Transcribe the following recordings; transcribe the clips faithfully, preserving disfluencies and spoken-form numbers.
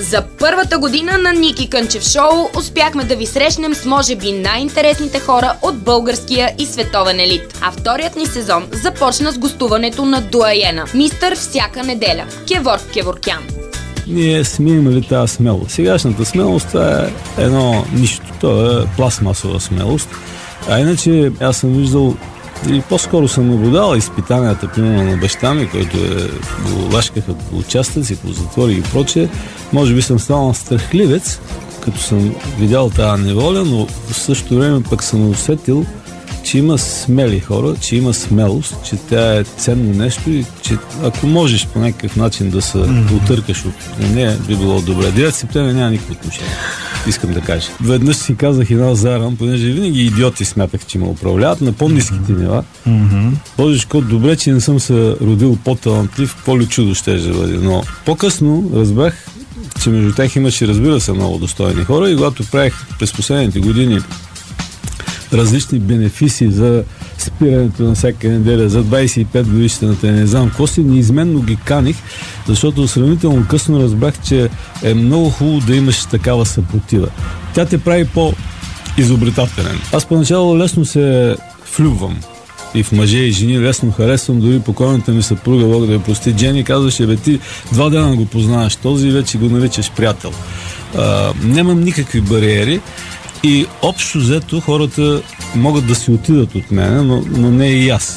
За първата година на Ники Кънчев шоу успяхме да ви срещнем с може би най-интересните хора от българския и световен елит. А вторият ни сезон започна с гостуването на дуаена, мистър всяка неделя, Кеворг Кеворкян. Ние сме имали тази смелост. Сегашната смелост, това е едно нищо. Това е пластмасова смелост. А иначе аз съм виждал и по-скоро съм наблюдал изпитанията, примерно на баща ми, който е го лашкаха по участъци, по затвори и прочее. Може би съм станал страхливец, като съм видял тази неволя, но в същото време пък съм усетил, че има смели хора, че има смелост, че тя е ценно нещо и че ако можеш по някакъв начин да се mm-hmm. отъркаш от нея, би било добре. девети септември няма никакво отношение. Искам да кажа. Веднъж си казах една заран, понеже винаги идиоти смятах, че ме управляват на по-ниските нива. Mm-hmm. Божечко, добре, че не съм се родил по-талантлив, по-ли чудо ще да бъде. Но по-късно разбрах, че между тях имаше, разбира се, много достойни хора и когато правих през последните години различни бенефиси за спирането на всяка неделя, за двайсет и пет годишната, не знам какво си, неизменно ги каних, защото сравнително късно разбрах, че е много хубаво да имаш такава съпротива. Тя те прави по-изобретателен. Аз поначало лесно се влюбвам и в мъже и жени, лесно харесвам, дори покойната ми съпруга, Бог да я прости, Джени, казваше, бе, ти два дена го познаваш този и вече го наричаш приятел. А, нямам никакви бариери. И общо взето хората могат да си отидат от мен, но, но не и аз.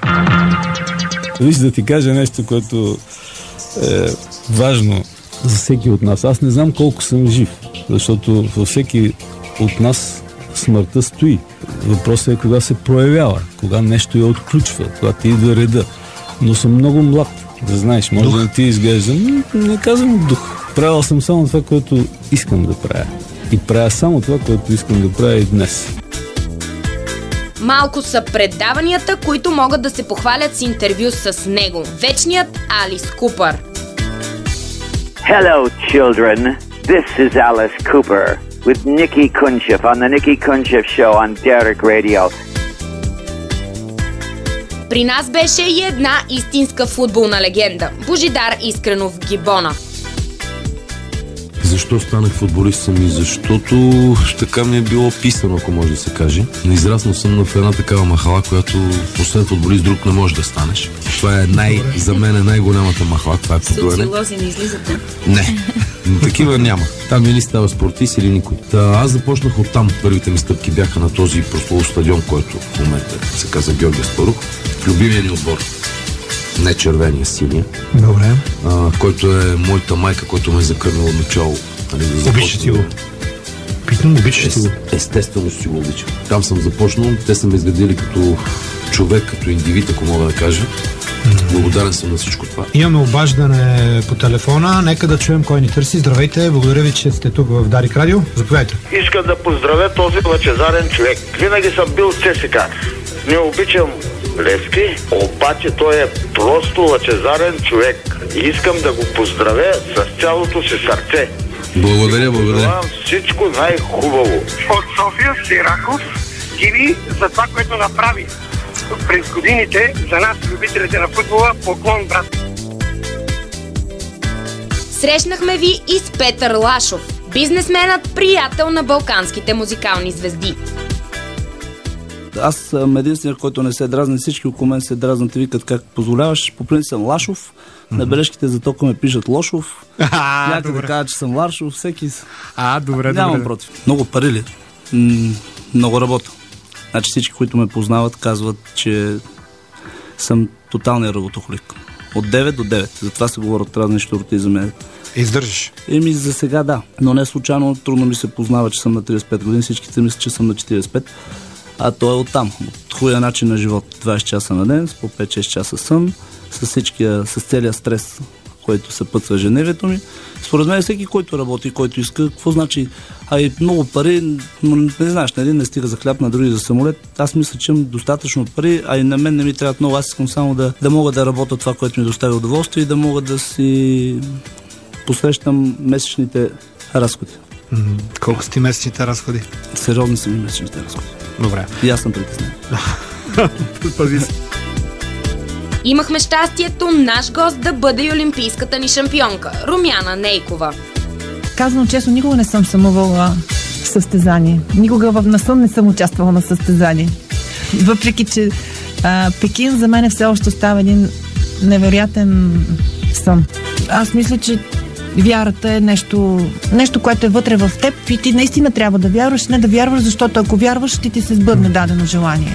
Виж да ти кажа нещо, което е важно за всеки от нас. Аз не знам колко съм жив, защото във всеки от нас смъртта стои. Въпросът е кога се проявява, кога нещо я отключва, кога ти идва реда. Но съм много млад, да знаеш, може да ти изглеждам, не казвам дух. Правил съм само това, което искам да правя. И правя само това, което искам да правя и днес. Малко са предаванията, които могат да се похвалят с интервю с него. Вечният Алис Купър. Hello, children. This is Alice Cooper with Nikki Kunchev on the Nikki Kunchev Show on Derek Radio. При нас беше и една истинска футболна легенда – Божидар Искренов Гибона. Защо станах футболист сами? Защото така ми е било писано, ако може да се каже. Израснал съм в една такава махала, която освен футболист друг не може да станеш. Това е най, за мен е най-голямата махала. Това е подуене. Социолози не излизате? Не, такива няма. Там или става спортист или никой. Та, аз започнах оттам. Първите ми стъпки бяха на този прословут стадион, който в момента се казва Георги Аспарух. В любимия ни отбор. Не червения, синия. Добре. А, който е моята майка, който ме е закърнала от начало. Нали, да обичаш си го? Питам, обичаш си го? Естествено си го обичам. Там съм започнал, те са ме изградили като човек, като индивид, ако мога да кажа. Mm-hmm. Благодарен съм на всичко това. Имаме обаждане по телефона. Нека да чуем кой ни търси. Здравейте, благодаря ви, че сте тук в Дарик Радио. Заповядайте. Искам да поздравя този лъчезарен човек. Винаги съм бил ЦСКА. Не обичам Левски, обаче той е просто лъчезарен човек. И искам да го поздравя с цялото си сърце. Благодаря, благодаря. Всичко най-хубаво. От София, Сираков, Киви, за това, което направи през годините за нас, любителите на футбола. Поклон, брат. Срещнахме ви и с Петър Лашов, бизнесменът, приятел на балканските музикални звезди. Аз съм единственият, който не се дразни. Всички около мен се дразнат и викат как позволяваш. По принцип съм Лашов. Mm-hmm. На бележките за тока ме пишат Лошов. Някъде да кажа, че съм Лашов. Всеки... А, добре, Нямам добре. против. Много пари ли? М- много работа. Значи всички, които ме познават, казват, че съм тоталният работохолик. От девет до девет. Затова се говорят разни щурти за мен. Издържиш? Еми, за сега да. Но не случайно, трудно ми се познава, че съм на трийсет и пет години. Всички мислят, че съм на четирийсет и пет. А то е оттам. От хуя начин на живот. двайсет часа на ден, с по пет-шест часа сън, с, всичкия, с целия стрес, който се пътва ежедневието ми. Според мен всеки, който работи, който иска, какво значи? А и много пари, не знаеш, на един не стига за хляб, на други за самолет. Аз мисля, че имам достатъчно пари, а и на мен не ми трябват много. Аз искам само да, да мога да работя това, което ми доставя удоволствие и да мога да си посрещам месечните разходи. Mm-hmm. Колко са ти месечните разходи? Сериозни са ми месечните разходи. Добре. И аз съм притеснен. Пази се. Имахме щастието наш гост да бъде и олимпийската ни шампионка Румяна Нейкова. казано честно, никога не съм съмувала в състезание. Никога в насън не съм участвала на състезание. Въпреки, че а, Пекин за мен все още остава един невероятен сън. Аз мисля, че вярата е нещо, нещо, което е вътре в теб и ти наистина трябва да вярваш, не да вярваш, защото ако вярваш, ще ти се сбъдне дадено желание.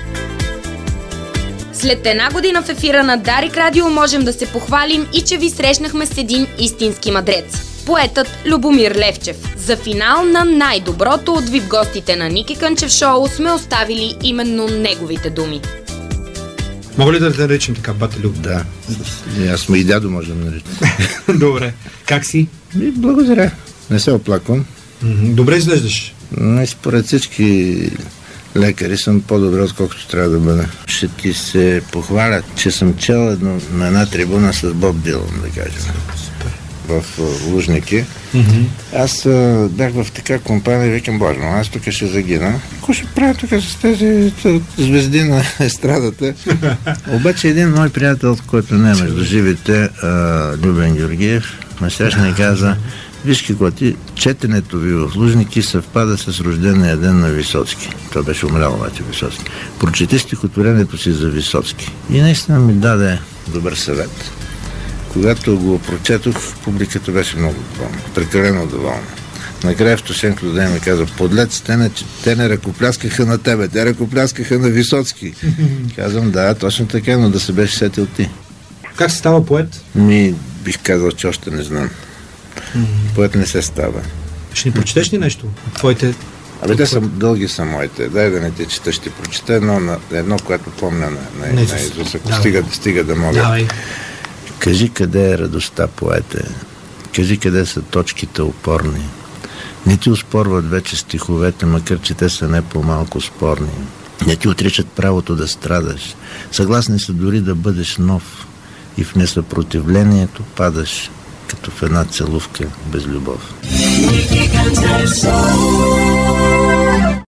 След една година в ефира на Дарик Радио можем да се похвалим и че ви срещнахме с един истински мадрец. Поетът Любомир Левчев. За финал на най-доброто от ви в гостите на Ники Кънчев шоу сме оставили именно неговите думи. Мога ли да те наричам така, бате Люб? Да. Аз му и дядо може да наричам. Добре. Как си? И благодаря. Не се оплаквам. Добре изглеждаш. Но според всички лекари съм по-добре, отколкото трябва да бъда. Ще ти се похваля, че съм чел едно, на една трибуна с Боб Дилан, да кажем. В Лужники. Mm-hmm. Аз а, бях в така компания и викам, боже, аз тук ще загина. Какво ще правя тук с тези звезди на естрадата? Обаче един мой приятел, който не е между живите, а, Любен Георгиев, ме срещна и каза, виж какво ти, четенето ви в Лужники съвпада с рождения ден на Висоцки. Той беше умрял обаче Висоцки. Прочети стихотворението си за Висоцки. И наистина ми даде добър съвет. Когато го прочетох, публиката беше много доволна, прекалено доволна. Накрая Евтушенко дойде ми каза, подлец, те не, те не ръкопляскаха на тебе, те ръкопляскаха на Висоцки. Казвам, да, точно така, но да се беше сетил ти. Как се става поет? Ми бих казал, че още не знам. Mm-hmm. Поет не се става. Ще ни прочетеш ли нещо от твоите... Абе, те са дълги са моите. Дай да не те чета, ще прочета едно, на, едно което помня на, на, на Изус, ако стига, стига да мога. Давай. Кажи къде е радостта, поете. Кажи къде са точките опорни. Не ти оспорват вече стиховете, макар че те са не по-малко спорни. Не ти отричат правото да страдаш. Съгласни са дори да бъдеш нов. И в несъпротивлението падаш, като в една целувка без любов.